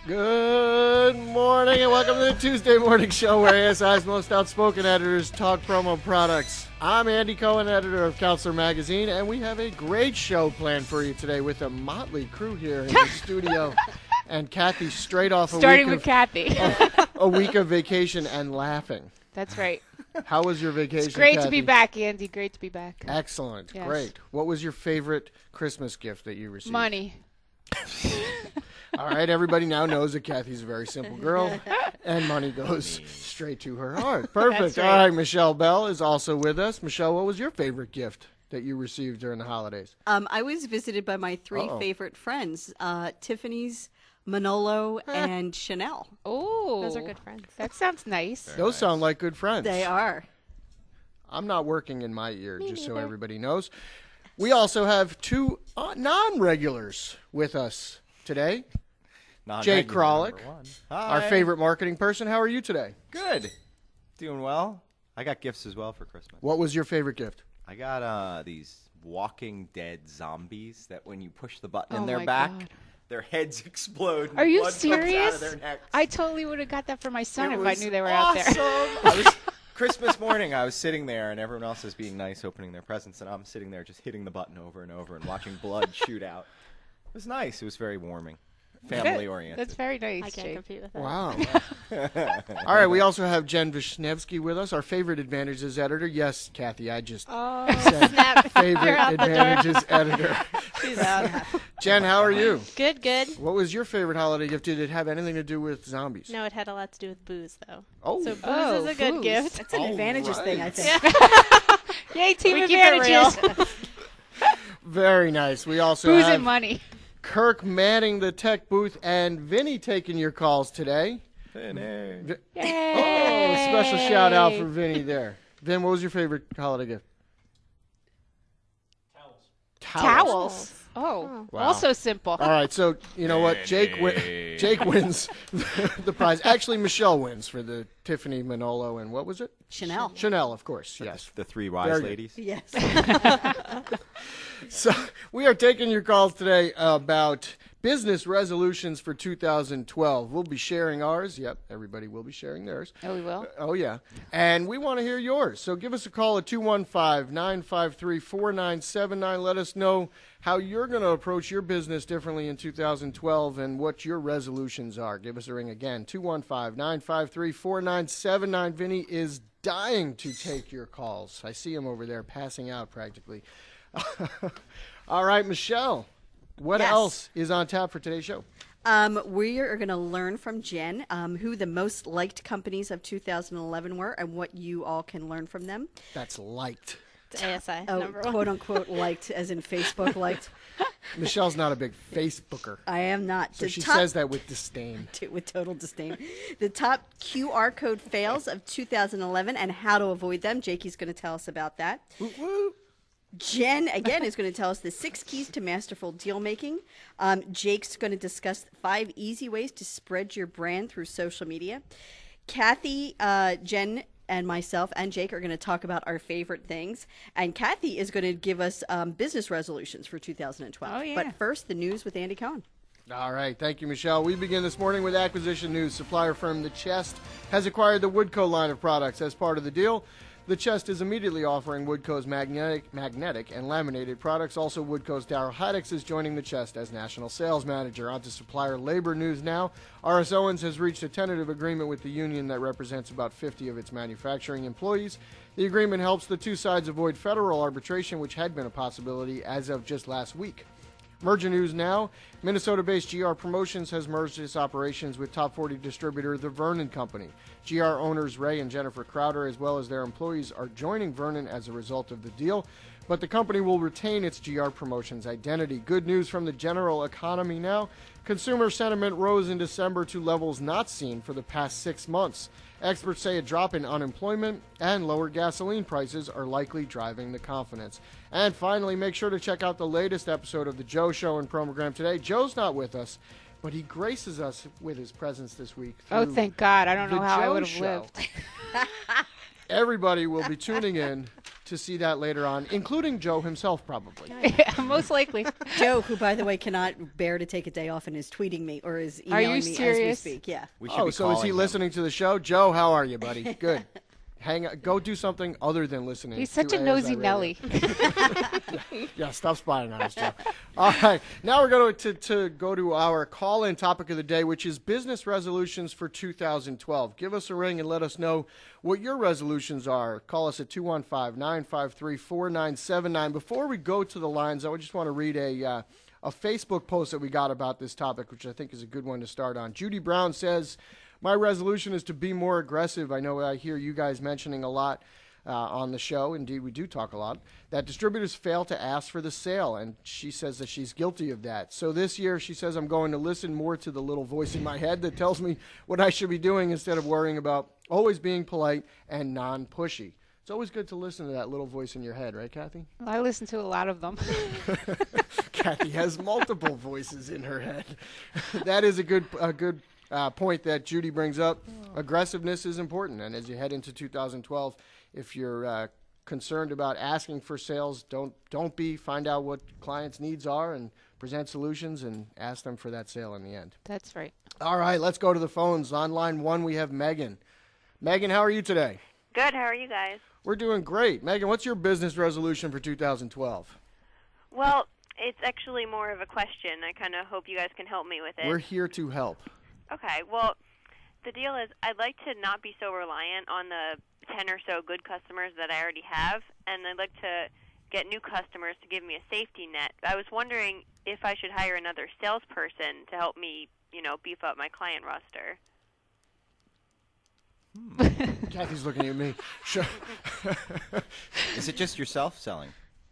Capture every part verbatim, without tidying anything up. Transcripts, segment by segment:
Good morning and welcome to the Tuesday Morning Show where A S I's most outspoken editors talk promo products. I'm Andy Cohen, editor of Counselor Magazine, and we have a great show planned for you today with a motley crew here in the studio. And Kathy straight off a Starting week with of, Kathy. a, a week of vacation and laughing. That's right. How was your vacation, It's great Kathy? to be back, Andy. Great to be back. Excellent. Yes. Great. What was your favorite Christmas gift that you received? Money. All right, everybody now knows that Kathy's a very simple girl, and money goes straight to her heart. Perfect. That's right. All right, Michelle Bell is also with us. Michelle, what was your favorite gift that you received during the holidays? Um, I was visited by my three Uh-oh. favorite friends, uh, Tiffany's, Manolo, and Chanel. Oh, Those are good friends. That sounds nice. Those sound like good friends. They are. I'm not working in my ear, just so neither. everybody knows. We also have two uh, non-regulars with us today. Jake Kralik, our favorite marketing person. How are you today? Good. Doing well. I got gifts as well for Christmas. What was your favorite gift? I got uh, these Walking Dead zombies that when you push the button Oh in their my back, God. their heads explode. and Are you blood comes out of serious? their necks. I totally would have got that for my son It if I was knew they were awesome. out there. I was, Christmas morning, I was sitting there, and everyone else was being nice, opening their presents, and I'm sitting there just hitting the button over and over and watching blood shoot out. It was nice. It was very warming. Family oriented. That's very nice, I can't Jake. compete with that. Wow. All right, we also have Jen Vishnevsky with us, our favorite advantages editor. Yes, Kathy, I just Oh, said snap. favorite You're out the door. advantages editor. She's out. Jen, how are you? Good, good. What was your favorite holiday gift? Did it have anything to do with zombies? No, it had a lot to do with booze, though. Oh, So booze Oh, is a good booze. gift. It's an All advantages right. thing, I think. Yay, team We keep it advantages. very nice. We also Booze have and money. Kirk manning the tech booth and Vinny taking your calls today. Vinny. Vi- Yay. Oh, special shout out for Vinny there. Vin, what was your favorite holiday gift? Towels. Towels. Oh, Wow. also simple. All right, so you know what? Jake wi- Jake wins the prize. Actually, Michelle wins for the Tiffany, Manolo, and what was it? Chanel. Chanel, of course. Yes. The three wise Very good. ladies. Yes. So we are taking your calls today about business resolutions for two thousand twelve. We'll be sharing ours. Yep, everybody will be sharing theirs. Oh, we will? Oh, yeah. And we want to hear yours. So give us a call at two one five, nine five three, four nine seven nine. Let us know how you're going to approach your business differently in two thousand twelve and what your resolutions are. Give us a ring again, two one five, nine five three, four nine seven nine. Vinny is dying to take your calls. I see him over there passing out practically. All right, Michelle, what Yes. else is on tap for today's show? Um, we are going to learn from Jen um, who the most liked companies of two thousand eleven were and what you all can learn from them. That's liked. It's A S I, Oh, number one. quote unquote liked, as in Facebook liked. Michelle's not a big Facebooker, I am not. so The she top- says that with disdain. to- with total disdain. The top Q R code fails of two thousand eleven and how to avoid them. Jakey's going to tell us about that. Woo, woo. Jen, again, is going to tell us the six keys to masterful deal making. Um, Jake's going to discuss five easy ways to spread your brand through social media. Kathy, uh, Jen, and myself and Jake are going to talk about our favorite things. And Kathy is going to give us um, business resolutions for two thousand twelve. Oh, yeah. But first, the news with Andy Cohen. All right, thank you, Michelle. We begin this morning with acquisition news. Supplier firm The Chest has acquired the Woodco line of products. As part of the deal, The Chest is immediately offering Woodco's magnetic, magnetic and laminated products. Also, Woodco's Darryl Haddix is joining The Chest as national sales manager. On to supplier labor news now. R S Owens has reached a tentative agreement with the union that represents about fifty of its manufacturing employees. The agreement helps the two sides avoid federal arbitration, which had been a possibility as of just last week. Merger news now. Minnesota-based G R Promotions has merged its operations with top forty distributor The Vernon Company. G R owners Ray and Jennifer Crowder, as well as their employees, are joining Vernon as a result of the deal, but the company will retain its G R Promotions identity. Good news from the general economy now. Consumer sentiment rose in December to levels not seen for the past six months. Experts say a drop in unemployment and lower gasoline prices are likely driving the confidence. And finally, make sure to check out the latest episode of The Joe Show and program today. Joe's not with us, but he graces us with his presence this week. Oh, through thank God. I don't The know how I Joe would have Show. lived. Everybody will be tuning in to see that later on, including Joe himself, probably. Yeah, most likely. Joe, who by the way cannot bear to take a day off and is tweeting me or is Are you emailing me as we serious? speak. Yeah. We should Oh, be so is he calling him. listening to the show? Joe, how are you, buddy? Good. Hang on. Go do something other than listening. He's such to a nosy A S I Nelly. Radio. Yeah, stop spying on us, Joe. All right, now we're going to, to go to our call-in topic of the day, which is business resolutions for two thousand twelve. Give us a ring and let us know what your resolutions are. Call us at two one five, nine five three, four nine seven nine. Before we go to the lines, I just want to read a uh, a Facebook post that we got about this topic, which I think is a good one to start on. Judy Brown says, my resolution is to be more aggressive. I know I hear you guys mentioning a lot uh, on the show. Indeed, we do talk a lot. That distributors fail to ask for the sale, and she says that she's guilty of that. So this year, she says, I'm going to listen more to the little voice in my head that tells me what I should be doing instead of worrying about always being polite and non-pushy. It's always good to listen to that little voice in your head, right, Kathy? I listen to a lot of them. Kathy has multiple voices in her head. That is a good a good uh, point that Judy brings up. Aggressiveness is important, and as you head into two thousand twelve, if you're uh, concerned about asking for sales, don't don't be. Find out what clients' needs are and present solutions and ask them for that sale in the end. That's right. All right, let's go to the phones. On line one, we have Megan. Megan, how are you today? Good. How are you guys? We're doing great. Megan, what's your business resolution for two thousand twelve? Well, it's actually more of a question. I kind of hope you guys can help me with it. We're here to help. Okay. Well, the deal is I'd like to not be so reliant on the ten or so good customers that I already have, and I'd like to get new customers to give me a safety net. I was wondering if I should hire another salesperson to help me, you know, beef up my client roster. Kathy's looking at me. Sure. Is it just yourself selling?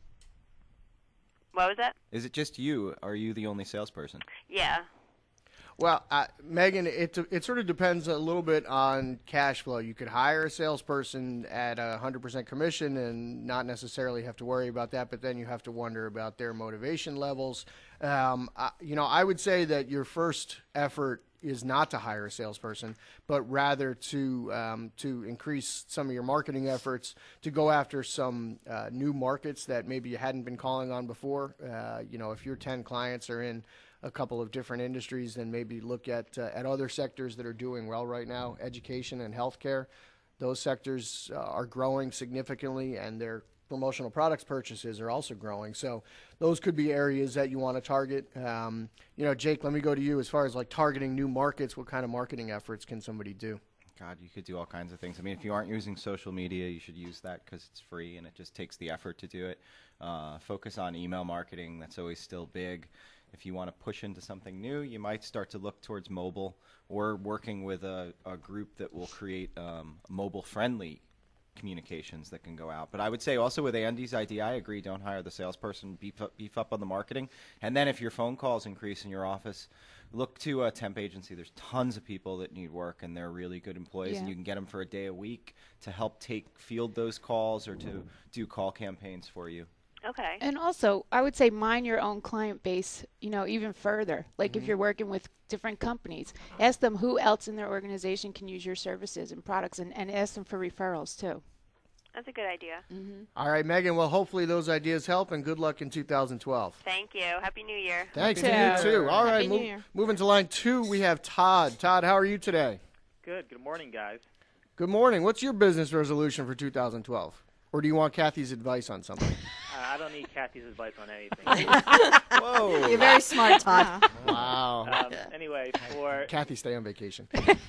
What was that? Is it just you? Are you the only salesperson? Yeah. Well, uh, Megan, it it sort of depends a little bit on cash flow. You could hire a salesperson at a one hundred percent commission and not necessarily have to worry about that, but then you have to wonder about their motivation levels. Um, I, you know, I would say that your first effort is not to hire a salesperson, but rather to um, to increase some of your marketing efforts, to go after some uh, new markets that maybe you hadn't been calling on before. Uh, you know, if your ten clients are in a couple of different industries, then maybe look at uh, at other sectors that are doing well right now, education and healthcare. Those sectors uh, are growing significantly, and their promotional products purchases are also growing. So those could be areas that you want to target. Um, you know, Jake, let me go to you as far as like targeting new markets. What kind of marketing efforts can somebody do? God, you could do all kinds of things. I mean, if you aren't using social media, you should use that because it's free and it just takes the effort to do it. Uh, focus on email marketing. That's always still big. If you want to push into something new, you might start to look towards mobile or working with a, a group that will create um, mobile-friendly communications that can go out. But I would say also with Andy's idea, I agree, don't hire the salesperson, beef up, beef up on the marketing. And then if your phone calls increase in your office, look to a temp agency. There's tons of people that need work, and they're really good employees, Yeah. and you can get them for a day a week to help take field those calls or to do call campaigns for you. Okay. And also, I would say mine your own client base, you know, even further. Like Mm-hmm. if you're working with different companies, ask them who else in their organization can use your services and products, and, and ask them for referrals too. That's a good idea. All right, Megan, well, hopefully those ideas help, and good luck in two thousand twelve. Thank you. Happy New Year. Thanks Happy to New you, too. Year. All right, Happy New move- Year. moving to line two, we have Todd. Todd, how are you today? Good. Good morning, guys. Good morning. What's your business resolution for two thousand twelve? Or do you want Kathy's advice on something? Uh, I don't need Kathy's advice on anything. Whoa! You're very smart, Todd. Wow. um, anyway, for Kathy, stay on vacation.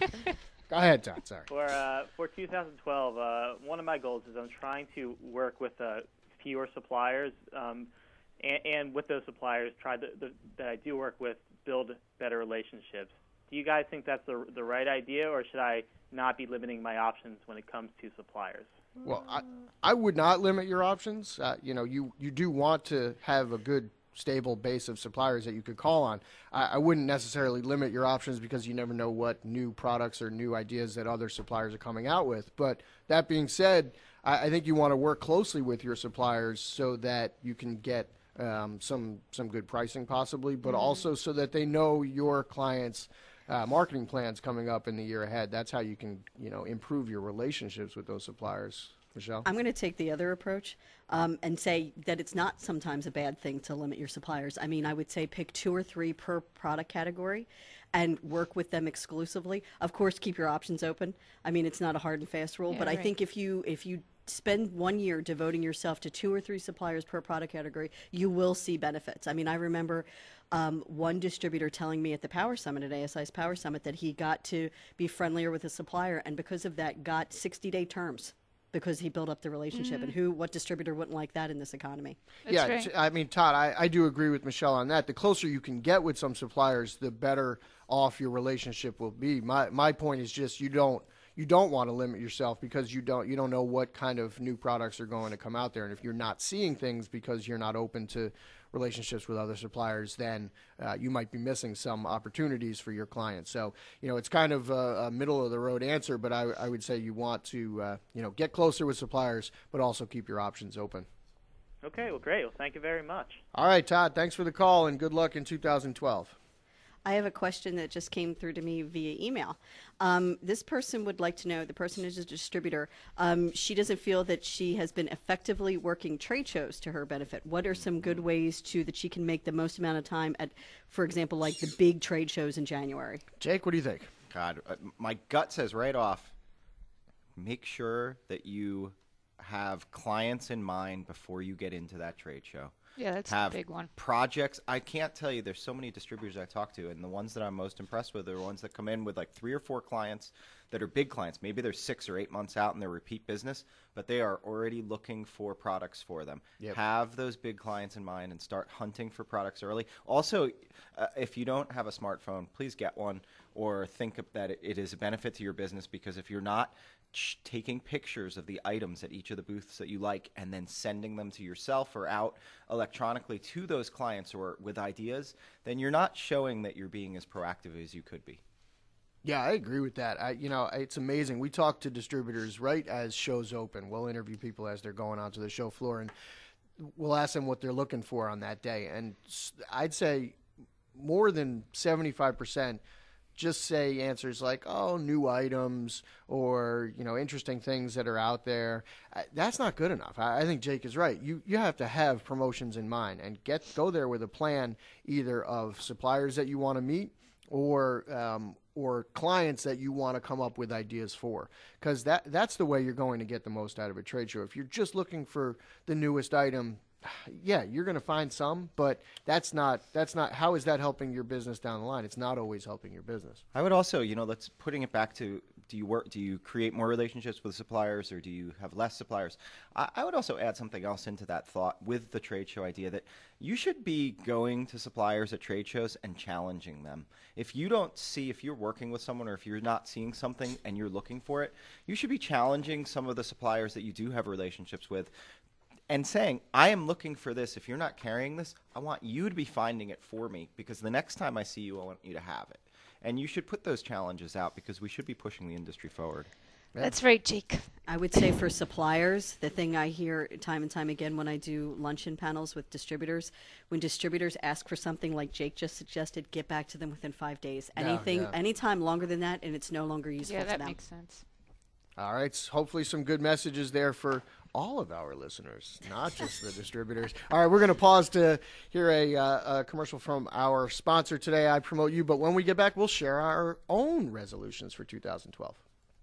Go ahead, Todd. Sorry. for uh, for two thousand twelve, uh, one of my goals is I'm trying to work with uh, fewer suppliers, um, and, and with those suppliers, try to, the, that I do work with, build better relationships. Do you guys think that's the the right idea, or should I not be limiting my options when it comes to suppliers? Well, I, I would not limit your options. Uh, you know, you, you do want to have a good, stable base of suppliers that you could call on. I, I wouldn't necessarily limit your options because you never know what new products or new ideas that other suppliers are coming out with. But that being said, I, I think you want to work closely with your suppliers so that you can get um, some some good pricing possibly, but also so that they know your clients' Uh, marketing plans coming up in the year ahead. That's how you can, you know, improve your relationships with those suppliers. Michelle? I'm going to take the other approach um, and say that it's not sometimes a bad thing to limit your suppliers. I mean, I would say pick two or three per product category and work with them exclusively. Of course, keep your options open. I mean, it's not a hard and fast rule, Yeah, but I right. think if you if you spend one year devoting yourself to two or three suppliers per product category, you will see benefits. I mean, I remember um, one distributor telling me at the Power Summit, at A S I's Power Summit, that he got to be friendlier with a supplier, and because of that got sixty-day terms because he built up the relationship. Mm-hmm. And who, what distributor wouldn't like that in this economy? That's yeah, right. t- I mean, Todd, I, I do agree with Michelle on that. The closer you can get with some suppliers, the better off your relationship will be. My my point is just you don't you don't want to limit yourself because you don't you don't know what kind of new products are going to come out there, and if you're not seeing things because you're not open to relationships with other suppliers, then uh, you might be missing some opportunities for your clients. So, you know, it's kind of a, a middle of the road answer, but I, I would say you want to, uh, you know, get closer with suppliers, but also keep your options open. Okay, well, great. Well, thank you very much. All right, Todd, thanks for the call and good luck in two thousand twelve. I have a question that just came through to me via email. Um, this person would like to know, the person is a distributor, um, she doesn't feel that she has been effectively working trade shows to her benefit. What are some good ways to that she can make the most amount of time at, for example, like the big trade shows in January? Jake, what do you think? God, uh, my gut says right off, make sure that you have clients in mind before you get into that trade show. Yeah, that's have a big one. projects. I can't tell you, there's so many distributors I talk to, and the ones that I'm most impressed with are the ones that come in with like three or four clients that are big clients. Maybe they're six or eight months out in their repeat business, but they are already looking for products for them. Yep. Have those big clients in mind and start hunting for products early. Also, uh, if you don't have a smartphone, please get one, or think of that it, it is a benefit to your business, because if you're not ch- taking pictures of the items at each of the booths that you like and then sending them to yourself or out electronically to those clients or with ideas, then you're not showing that you're being as proactive as you could be. Yeah, I agree with that. I, you know, it's amazing. We talk to distributors right as shows open. We'll interview people as they're going onto the show floor, and we'll ask them what they're looking for on that day. And s- I'd say more than seventy-five percent just say answers like, oh, new items or, you know, interesting things that are out there. Uh, That's not good enough. I, I think Jake is right. You you have to have promotions in mind and get go there with a plan either of suppliers that you want to meet or um, or clients that you want to come up with ideas for, because that that's the way you're going to get the most out of a trade show. If you're just looking for the newest item, yeah, you're going to find some, but that's not that's not how is that helping your business down the line? It's not always helping your business. I would also, you know, let's putting it back to, do you work, do you create more relationships with suppliers or do you have less suppliers? I, I would also add something else into that thought with the trade show idea, that you should be going to suppliers at trade shows and challenging them. If you don't see, if you're working with someone or if you're not seeing something and you're looking for it, you should be challenging some of the suppliers that you do have relationships with and saying, I am looking for this. If you're not carrying this, I want you to be finding it for me, because the next time I see you, I want you to have it. And you should put those challenges out, because we should be pushing the industry forward. That's right, Jake. I would say for suppliers, the thing I hear time and time again when I do luncheon panels with distributors, when distributors ask for something like Jake just suggested, get back to them within five days. Yeah, Anything, yeah. anytime longer than that, and it's no longer useful Yeah, to that them. makes sense. All right, so hopefully some good messages there for all of our listeners, not just the distributors. All right, we're going to pause to hear a, uh, a commercial from our sponsor today, I Promote You, but when we get back, we'll share our own resolutions for two thousand twelve.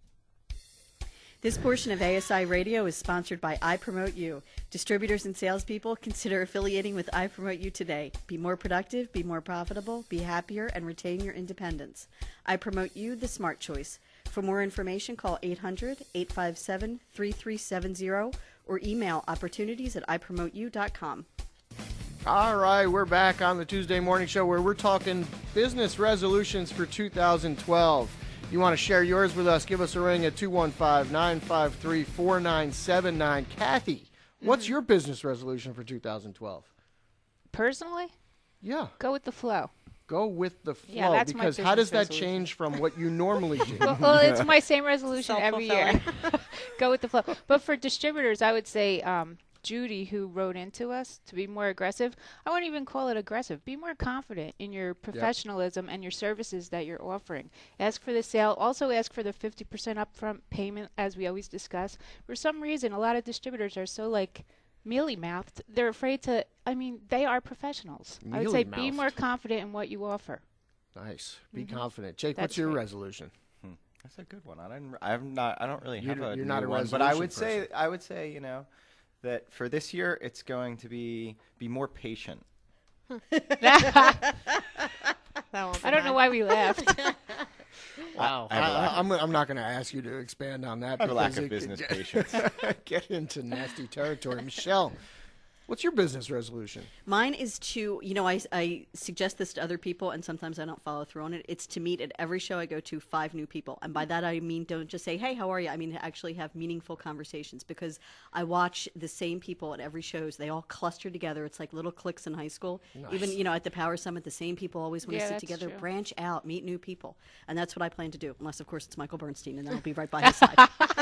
This portion of A S I Radio is sponsored by I Promote You. Distributors and salespeople, consider affiliating with I Promote You today. Be more productive, be more profitable, be happier, and retain your independence. I Promote You, the smart choice. For more information, call eight hundred, eight five seven, three three seven zero or email opportunities at i promote you dot com. All right, we're back on the Tuesday Morning Show where we're talking business resolutions for two thousand twelve. You want to share yours with us, give us a ring at two one five, nine five three, four nine seven nine. Kathy, what's Mm-hmm. your business resolution for two thousand twelve? Personally, Yeah, go with the flow. go with the flow, Yeah, that's my because how does business that resolution. change from what you normally do? well, well, it's my same resolution every year. Self-fulfilling. Go with the flow. But for distributors, I would say um, Judy, who wrote into us to be more aggressive. I wouldn't even call it aggressive. Be more confident in your professionalism and your services that you're offering. Ask for the sale. Also ask for the fifty percent upfront payment, as we always discuss. For some reason, a lot of distributors are so like mealy-mouthed. They're afraid to, I mean, they are professionals. I would say be Mealy-mouthed. more confident in what you offer. Nice. Be Mhm. confident. Jake, That's what's your great. resolution? Hmm. That's a good one. I don't. I'm not. I don't really You have d- a you're new not a one, but I resolution would say. person. I would say. You know, that for this year, it's going to be be more patient. That won't be I don't know mine. why we laughed. Wow. I have a lack I, am I'm not going to ask you to expand on that. I have a lack because of it could business get- patience. Get into nasty territory. Michelle, what's your business resolution? Mine is to, you know, I, I suggest this to other people, and sometimes I don't follow through on it. It's to meet at every show I go to five new people. And by that I mean don't just say, hey, how are you? I mean to actually have meaningful conversations, because I watch the same people at every shows. They all cluster together. It's like little cliques in high school. Even, you know, at the Power Summit, the same people always want to Yeah, sit that's together, true. branch out, meet new people. And that's what I plan to do, unless, of course, it's Michael Bernstein, and then I'll be right by his side.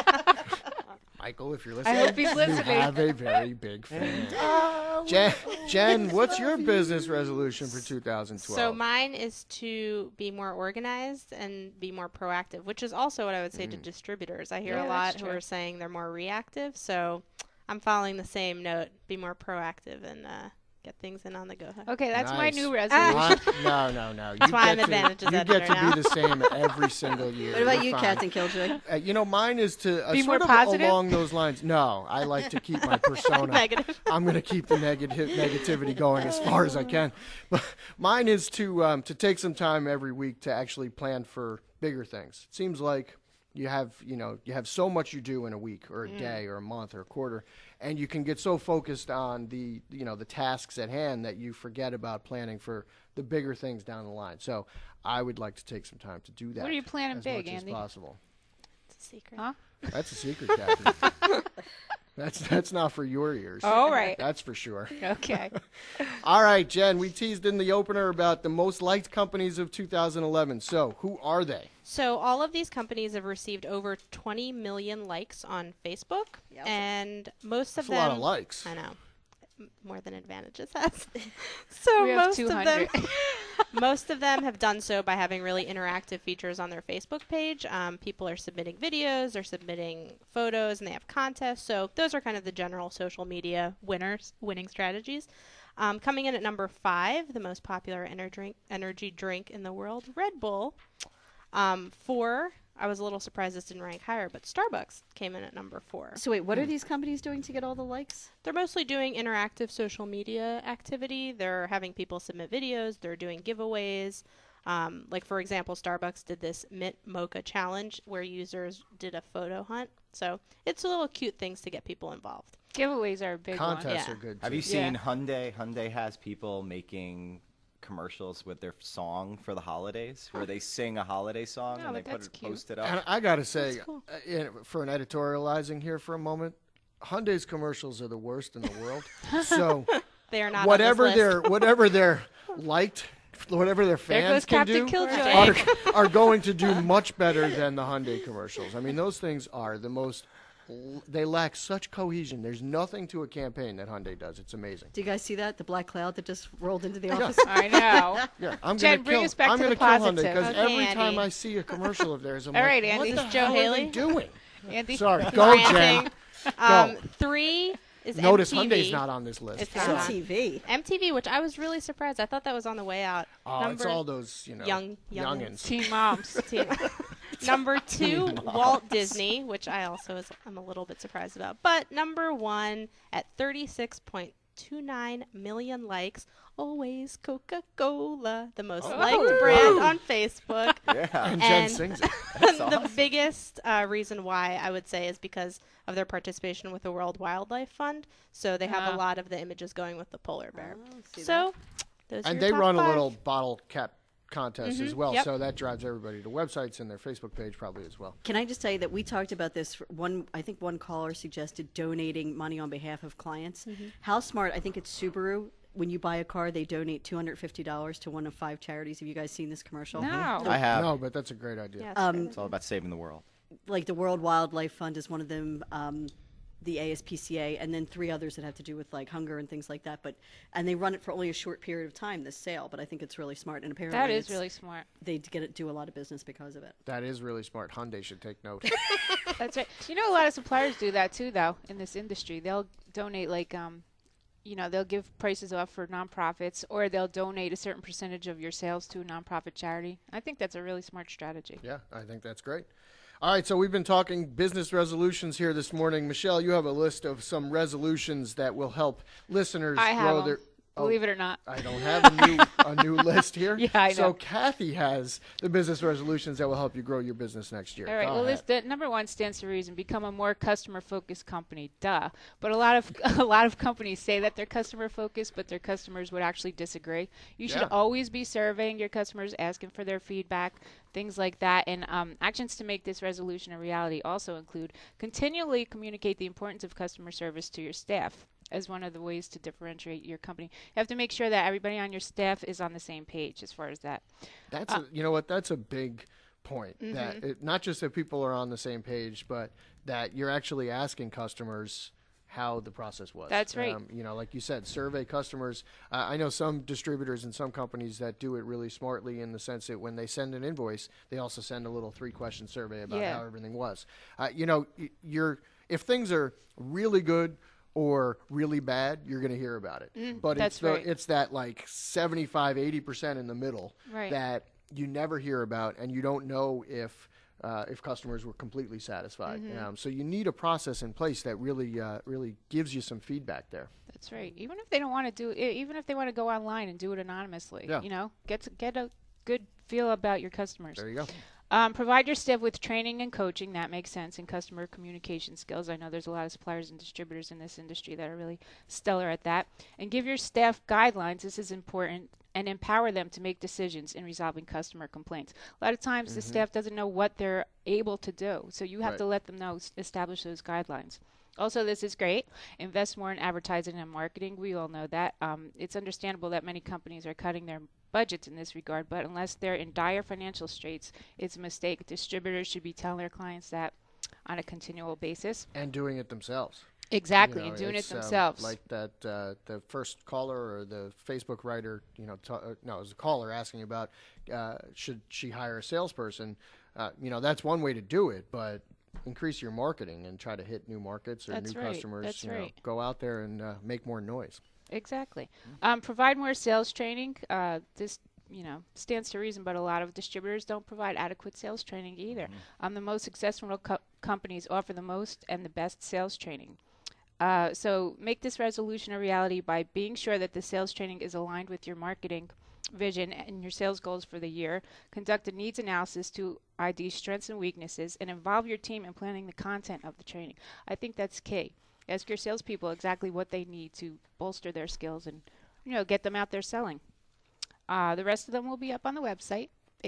Michael, if you're I listening, hope he's you listening. have a very big fan. Jen, Jen, what's your business resolution for two thousand twelve? So mine is to be more organized and be more proactive, which is also what I would say to distributors. I hear Yeah, a that's lot who true. are saying they're more reactive. So I'm following the same note: be more proactive and uh, get things in on the go. Okay, that's my Nice. new resolution. What? No, no, no. That's you why I'm get advantages to, You editor get to now. be the same every single year. What about You're you, fine. Captain Killjoy? Uh, you know, mine is to uh, Be sort more of positive? along those lines. No, I like to keep my persona. Negative. I'm going to keep the negative negativity going as far as I can. But mine is to um, to take some time every week to actually plan for bigger things. It seems like you have you know you have so much you do in a week or a day or a month or a quarter, and you can get so focused on the you know the tasks at hand that you forget about planning for the bigger things down the line. So I would like to take some time to do that. What are you planning as big, much Andy? as possible? It's a secret. Huh? That's a secret, Captain. That's that's not for your ears. All right. That's for sure. Okay. All right, Jen, we teased in the opener about the most liked companies of two thousand eleven. So, who are they? So all of these companies have received over twenty million likes on Facebook, Yep. and most That's of a them. lot of likes. I know. M- More than Advantages has. so We have most two of them hundred. most of them have done so by having really interactive features on their Facebook page. Um, people are submitting videos, they're submitting photos, and they have contests. So those are kind of the general social media winners, winning strategies. Um, coming in at number five, the most popular energy drink, energy drink in the world, Red Bull. Um, four, I was a little surprised this didn't rank higher, but Starbucks came in at number four. So wait, what are these companies doing to get all the likes? They're mostly doing interactive social media activity. They're having people submit videos. They're doing giveaways. Um, like, for example, Starbucks did this Mint Mocha Challenge where users did a photo hunt. So it's little cute things to get people involved. Giveaways are a big one. Contests Yeah. are good. Have too. you seen Yeah. Hyundai? Hyundai has people making commercials with their song for the holidays, where they sing a holiday song No, and they but put that's it, cute. post it And up. I got to say, That's cool. uh, in- for an editorializing here for a moment, Hyundai's commercials are the worst in the world. So They are not whatever on this they're whatever they're liked, whatever their There fans goes can Captain do, Killjoy. are, are going to do much better than the Hyundai commercials. I mean, those things are the most. They lack such cohesion. There's nothing to a campaign that Hyundai does. It's amazing. Do you guys see that? The black cloud that just rolled into the Yeah. office? I know. Yeah, I'm Jen, gonna bring kill. us back I'm to gonna the kill Hyundai positive. because Okay, every time Andy. I see a commercial of theirs, I'm All like, right, what Andy. the This is Joe hell Haley? are they doing? Andy. Sorry, go Jen. Ranting. Um, three is Notice M T V. Hyundai's not on this list. It's Sorry. not. M T V. M T V, which I was really surprised. I thought that was on the way out. Oh, it's Number- all those you know young- youngins. youngins. Teen moms. Team. Number two, Walt Disney, which I also is, I'm a little bit surprised about. But number one at thirty-six point two nine million likes, always Coca-Cola, the most Oh. liked brand on Facebook. Yeah. And Jen And- sings it. That's the awesome. biggest uh, reason why I would say is because of their participation with the World Wildlife Fund. So they have Ah. a lot of the images going with the polar bear. Oh, see so those are And your they top run a five. little bottle cap contest as Mhm, well, yep. so that drives everybody to websites and their Facebook page probably as well. Can I just tell you that we talked about this? For one, I think one caller suggested donating money on behalf of clients. How smart! I think it's Subaru. When you buy a car, they donate two hundred fifty dollars to one of five charities. Have you guys seen this commercial? No. I have. No, but that's a great idea. Yeah, it's Um, great. It's all about saving the world. Like the World Wildlife Fund is one of them. Um, the A S P C A, and then three others that have to do with like hunger and things like that. But and they run it for only a short period of time, this sale. But I think it's really smart, and apparently That is it's- really smart. they get it, do a lot of business because of it. That is really smart. Hyundai should take note. That's right. You know, a lot of suppliers do that too, though. In this industry, they'll donate like um. You know, they'll give prices off for nonprofits, or they'll donate a certain percentage of your sales to a nonprofit charity. I think that's a really smart strategy. Yeah, I think that's great. All right, so we've been talking business resolutions here this morning. Michelle, you have a list of some resolutions that will help listeners I have grow 'em. their. Believe it or not. I don't have a new a new list here. Yeah, I know. So Kathy has the business resolutions that will help you grow your business next year. All right. Go Well, ahead. this the number one stands to reason: become a more customer-focused company. Duh. But a lot of a lot of companies say that they're customer-focused, but their customers would actually disagree. You should Yeah. always be surveying your customers, asking for their feedback, things like that. And um, actions to make this resolution a reality also include continually communicate the importance of customer service to your staff as one of the ways to differentiate your company. You have to make sure that everybody on your staff is on the same page as far as that. That's Uh, a, you know what? That's a big point. That it, not just that people are on the same page, but that you're actually asking customers how the process was. That's right. Um, you know, like you said, survey customers. Uh, I know some distributors and some companies that do it really smartly in the sense that when they send an invoice, they also send a little three-question survey about Yeah. how everything was. Uh, you know, y- you're if things are really good or really bad, you're going to hear about it. But Mm, that's it's the, right. it's that like seventy-five, eighty percent in the middle Right. that you never hear about, and you don't know if uh, if customers were completely satisfied. Mm-hmm. Um, so you need a process in place that really uh, really gives you some feedback there. That's right. Even if they don't want to do, e- even if they want to go online and do it anonymously, Yeah. you know, get to, get a good feel about your customers. There you go. Um, provide your staff with training and coaching. That makes sense. And customer communication skills. I know there's a lot of suppliers and distributors in this industry that are really stellar at that. And give your staff guidelines. This is important. And empower them to make decisions in resolving customer complaints. A lot of times the staff doesn't know what they're able to do. So you have Right. to let them know, s- establish those guidelines. Also, this is great. Invest more in advertising and marketing. We all know that. Um, it's understandable that many companies are cutting their budgets in this regard, but unless they're in dire financial straits, it's a mistake. Distributors should be telling their clients that on a continual basis. And doing it themselves. Exactly, You know, and doing it it's, um, themselves. like that, uh, the first caller or the Facebook writer, you know, ta- uh, no, it was a caller asking about uh, should she hire a salesperson. Uh, you know, that's one way to do it, but increase your marketing and try to hit new markets or That's new right, customers. that's you know, right. go out there and uh, make more noise. Exactly. Um, provide more sales training. Uh, this, you know, stands to reason, but a lot of distributors don't provide adequate sales training either. Um, the most successful co- companies offer the most and the best sales training. Uh, so make this resolution a reality by being sure that the sales training is aligned with your marketing vision and your sales goals for the year. Conduct a needs analysis to I D strengths and weaknesses, and involve your team in planning the content of the training. I think that's key. Ask your salespeople exactly what they need to bolster their skills and, you know, get them out there selling. Uh, the rest of them will be up on the website, A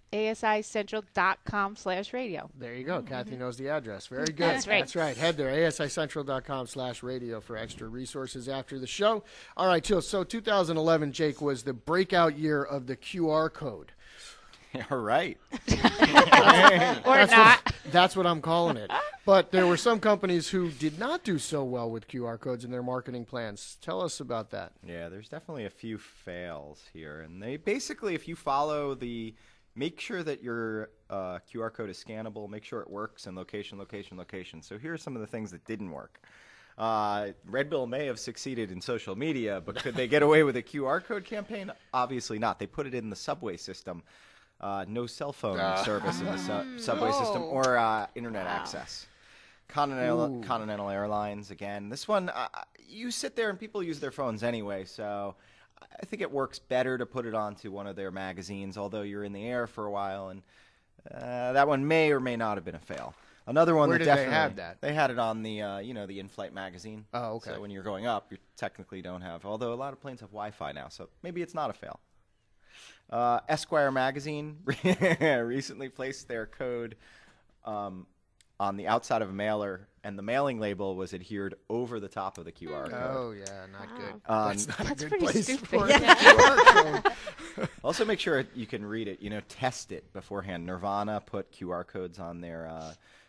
S I central dot com slash radio. There you go. Kathy knows the address. Very good. That's right. That's right. Head there, A S I central dot com slash radio for extra resources after the show. All right, so, so two thousand eleven, Jake, was the breakout year of the Q R code. All right. Or That's not. What, that's what I'm calling it. But there were some companies who did not do so well with Q R codes in their marketing plans. Tell us about that. Yeah, there's definitely a few fails here. And they basically, if you follow the, make sure that your uh, Q R code is scannable, make sure it works, and location, location, location. So here are some of the things that didn't work. Uh, Red Bull may have succeeded in social media, but could they get away with a Q R code campaign? Obviously not. They put it in the subway system. Uh, no cell phone service in the su- subway system or uh, internet access. Continental, Continental Airlines, again. This one, uh, you sit there and people use their phones anyway, so I think it works better to put it onto one of their magazines, although you're in the air for a while, and uh, that one may or may not have been a fail. Another one Where that did they definitely have that? They had it on the uh, you know the in-flight magazine. Oh, okay. So when you're going up, you technically don't have. Although a lot of planes have Wi-Fi now, so maybe it's not a fail. Uh, Esquire magazine recently placed their code um, on the outside of a mailer, and the mailing label was adhered over the top of the Q R code. Oh, yeah, not good. Um, That's not That's a good pretty place stupid. for Yeah. a Q R code. Also, make sure you can read it. You know, test it beforehand. Nirvana put Q R codes on their uh,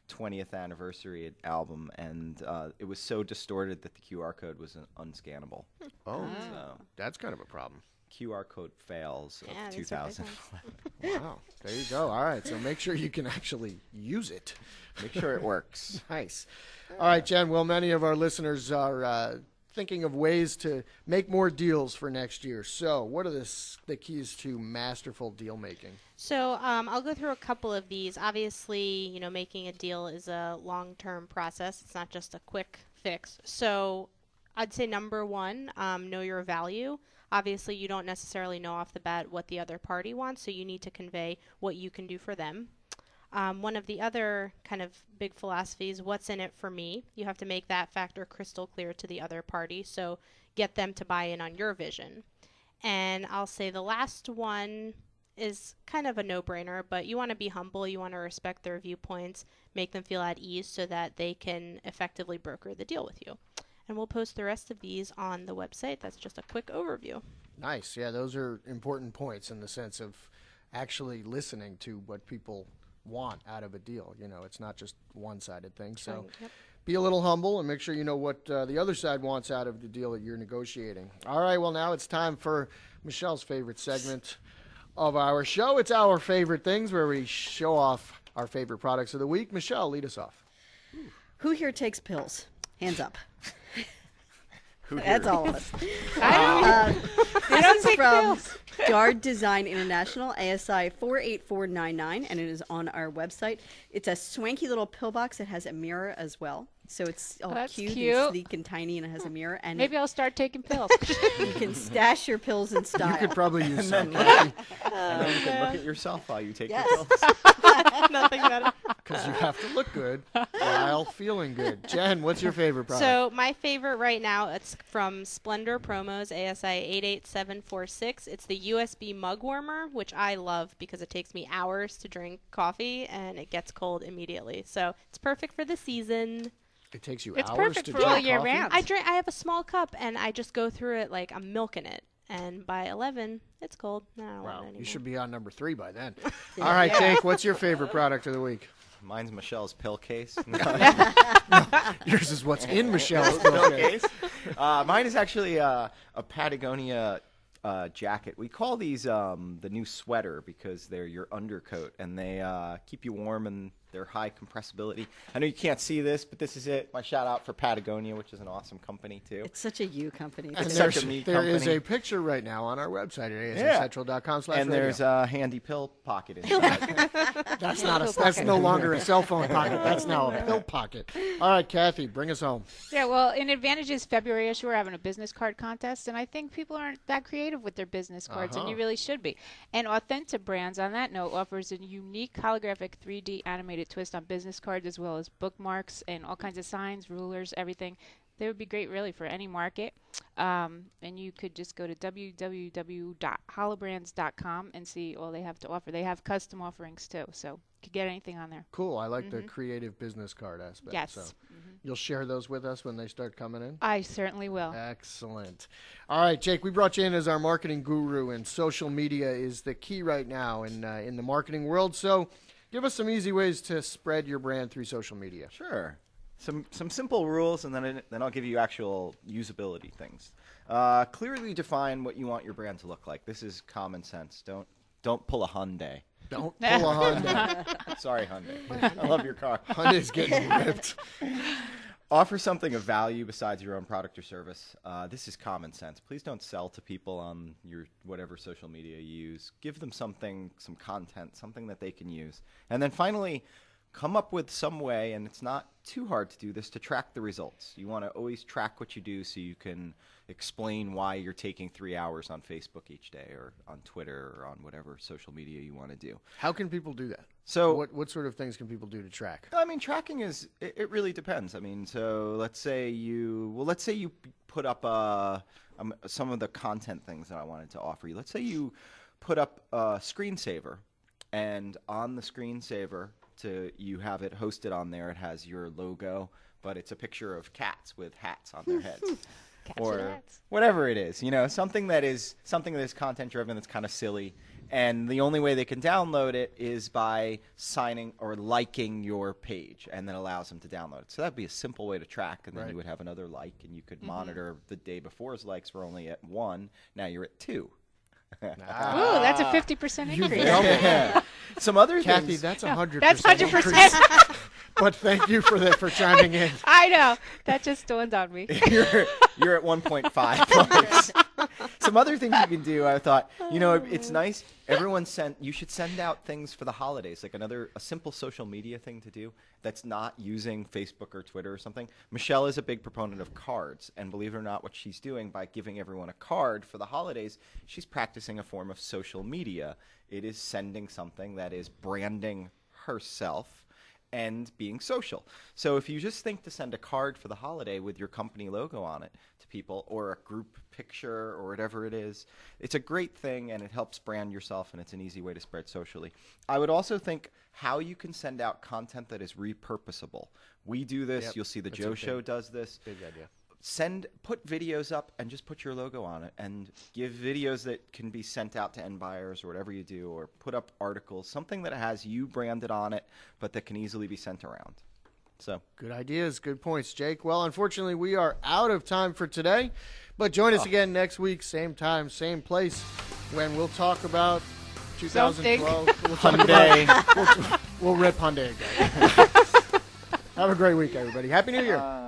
twentieth anniversary album, and uh, it was so distorted that the Q R code was un- unscannable. Oh, So that's kind of a problem. Q R code fails Yeah, of these are big twenty eleven. Wow, there you go. All right, so make sure you can actually use it. Make sure it works. Nice. All right, Jen. Well, many of our listeners are uh, thinking of ways to make more deals for next year. So, what are the, s- the keys to masterful deal making? So um, I'll go through a couple of these. Obviously, you know, making a deal is a long-term process. It's not just a quick fix. So I'd say number one, um, know your value. Obviously, you don't necessarily know off the bat what the other party wants, so you need to convey what you can do for them. Um, one of the other kind of big philosophies, what's in it for me? You have to make that factor crystal clear to the other party, so get them to buy in on your vision. And I'll say the last one is kind of a no-brainer, but you want to be humble, you want to respect their viewpoints, make them feel at ease so that they can effectively broker the deal with you. And we'll post the rest of these on the website. That's just a quick overview. Nice. Yeah, those are important points in the sense of actually listening to what people want out of a deal. You know, it's not just one-sided thing. So Yep. be a little humble and make sure you know what uh, the other side wants out of the deal that you're negotiating. All right, well, now it's time for Michelle's favorite segment of our show. It's Our Favorite Things, where we show off our favorite products of the week. Michelle, lead us off. Who here takes pills? Hands up. Who That's here- all of us. I don't, Uh, I don't this is take from pills. Guard Design International, A S I four eight four nine nine, and it is on our website. It's a swanky little pill box. It has a mirror as well. So it's all That's cute, cute. and sleek and tiny, and it has a mirror. And Maybe I'll start taking pills. you can stash your pills in style. You could probably use some, because And then you can look at yourself while you take Yes. your pills. Nothing better. you have to look good while feeling good. Jen, what's your favorite product? So my favorite right now, it's from Splendor Promos, A S I eight eight seven four six. It's the U S B mug warmer, which I love because it takes me hours to drink coffee and it gets cold immediately. So it's perfect for the season. It takes you It's hours perfect to for drink all year coffee? round. I drink. I have a small cup and I just go through it like I'm milking it. And by eleven, it's cold. No, I don't want Wow, it anymore. you should be on number three by then. All right, Jake, what's your favorite product of the week? Mine's Michelle's pill case. Yours is what's in Michelle's pill pill case. Uh, mine is actually uh, a Patagonia uh, jacket. We call these um, the new sweater because they're your undercoat and they uh, keep you warm and they're high compressibility. I know you can't see this, but this is it. My shout out for Patagonia, which is an awesome company too. It's such a you company. And It's there's, such a me there is company. a picture right now on our website at Yeah. asncentral.com slash And radio. there's a handy pill pocket inside. That's not a, that's no longer a cell phone pocket. That's now a pill pocket. All right, Kathy, bring us home. Yeah, well, in Advantage's February issue, we're having a business card contest, and I think people aren't that creative with their business cards, and Uh-huh. you really should be. And Authentic Brands, on that note, offers a unique holographic three D animated twist on business cards, as well as bookmarks and all kinds of signs, rulers, everything. They would be great, really, for any market. Um, and you could just go to w w w dot holobrands dot com and see all they have to offer. They have custom offerings, too, so you could get anything on there. Cool. I like the creative business card aspect. Yes. So you'll share those with us when they start coming in? I certainly will. Excellent. All right, Jake, we brought you in as our marketing guru, and social media is the key right now in uh, in the marketing world. So give us some easy ways to spread your brand through social media. Sure. Some some simple rules, and then it, then I'll give you actual usability things. Uh, clearly define what you want your brand to look like. This is common sense. Don't don't pull a Hyundai. Don't pull a Honda. Sorry, Hyundai. I love your car. Honda's getting ripped. Offer something of value besides your own product or service. Uh, this is common sense. Please don't sell to people on your whatever social media you use. Give them something, some content, something that they can use. And then finally, come up with some way, and it's not too hard to do this, to track the results. You want to always track what you do so you can explain why you're taking three hours on Facebook each day or on Twitter or on whatever social media you want to do. How can people do that? So What what sort of things can people do to track? I mean, tracking is, it, it really depends. I mean, so let's say you, well, let's say you p- put up uh, um, some of the content things that I wanted to offer you. Let's say you put up a screensaver, and on the screensaver, to you have it hosted on there. It has your logo, but it's a picture of cats with hats on their heads. Cats with Or hats. whatever it is, you know, something that is something that is content driven, that's kind of silly, And the only way they can download it is by signing or liking your page, and then allows them to download it. So that'd be a simple way to track, and then Right. you would have another like, and you could monitor the day before's likes were only at one. Now you're at two. Ah. Ooh, that's a fifty percent You increase. nailed it. Yeah. Some other Kathy, things. that's a hundred. That's hundred percent. But thank you for that for chiming in. I know. That just dawned on me. you're you're at one point five likes. Some other things you can do. I thought, you know, it's nice. Everyone sent. You should send out things for the holidays, like another a simple social media thing to do that's not using Facebook or Twitter or something. Michelle is a big proponent of cards, and believe it or not, what she's doing by giving everyone a card for the holidays, she's practicing a form of social media. It is sending something that is branding herself and being social. So if you just think to send a card for the holiday with your company logo on it to people, or a group picture or whatever it is, it's a great thing, and it helps brand yourself, and it's an easy way to spread socially. I would also think how you can send out content that is repurposable. We do this. Yep, You'll see the that's a Joe big- Show does this. Big idea. Send put videos up and just put your logo on it, and give videos that can be sent out to end buyers or whatever you do, or put up articles, something that has you branded on it but that can easily be sent around. So Good ideas, good points, Jake. Well, unfortunately, we are out of time for today, but join us again next week, same time, same place, when we'll talk about twenty twelve. We'll, talk Hyundai. about, we'll, we'll rip Hyundai again. Have a great week, everybody. Happy New Year. Uh,